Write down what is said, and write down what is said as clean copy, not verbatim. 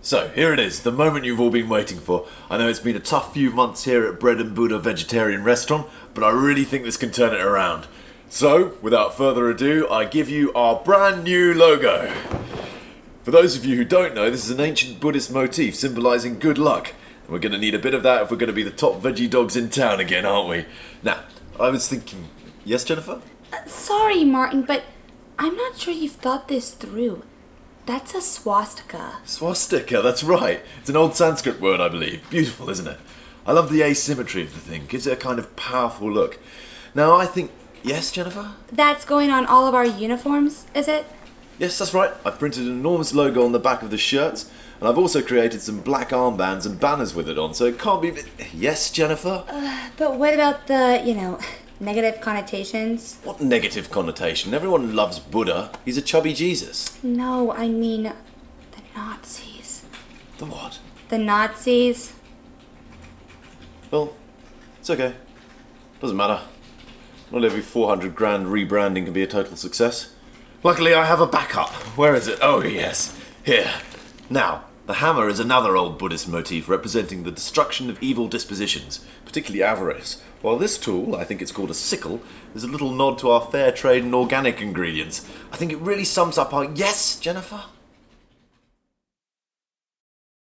So, here it is, the moment you've all been waiting for. I know it's been a tough few months here at Bread and Buddha Vegetarian Restaurant, but I really think this can turn it around. So, without further ado, I give you our brand new logo. For those of you who don't know, this is an ancient Buddhist motif symbolising good luck. And we're going to need a bit of that if we're going to be the top veggie dogs in town again, aren't we? Now, I was thinking... Yes, Jennifer? Sorry, Martin, but I'm not sure you've thought this through. That's a swastika. Swastika, that's right. It's an old Sanskrit word, I believe. Beautiful, isn't it? I love the asymmetry of the thing. Gives it a kind of powerful look. Now, I think... Yes, Jennifer? That's going on all of our uniforms, is it? Yes, that's right. I've printed an enormous logo on the back of the shirts, and I've also created some black armbands and banners with it on, so it can't be... Yes, Jennifer? But what about the, negative connotations? What negative connotation? Everyone loves Buddha. He's a chubby Jesus. No, I mean the Nazis. The what? The Nazis. Well, it's okay. Doesn't matter. Not every 400 grand rebranding can be a total success. Luckily, I have a backup. Where is it? Oh, yes. Here. Now, the hammer is another old Buddhist motif representing the destruction of evil dispositions, particularly avarice. While this tool, I think it's called a sickle, is a little nod to our fair trade and organic ingredients. I think it really sums up our... Yes, Jennifer?